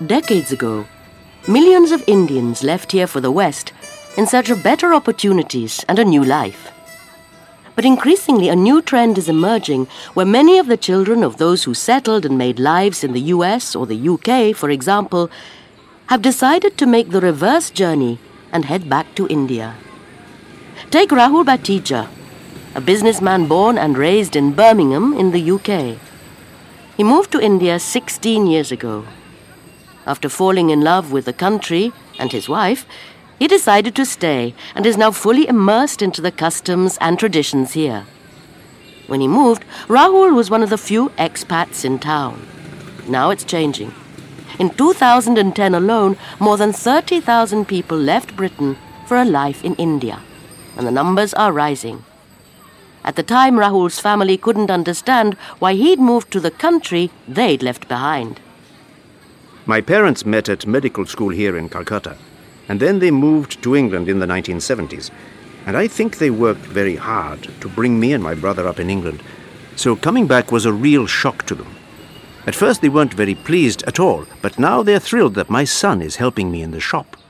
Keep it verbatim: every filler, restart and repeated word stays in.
Decades ago, millions of Indians left here for the West in search of better opportunities and a new life. But increasingly, a new trend is emerging where many of the children of those who settled and made lives in the U S or the U K, for example, have decided to make the reverse journey and head back to India. Take Rahul Batija, a businessman born and raised in Birmingham in the U K. He moved to India sixteen years ago. After falling in love with the country and his wife, he decided to stay and is now fully immersed into the customs and traditions here. When he moved, Rahul was one of the few expats in town. Now it's changing. In two thousand ten alone, more than thirty thousand people left Britain for a life in India, and the numbers are rising. At the time, Rahul's family couldn't understand why he'd moved to the country they'd left behind. My parents met at medical school here in Calcutta, and then they moved to England in the nineteen seventies. And I think they worked very hard to bring me and my brother up in England, so coming back was a real shock to them. At first they weren't very pleased at all, but now they're thrilled that my son is helping me in the shop.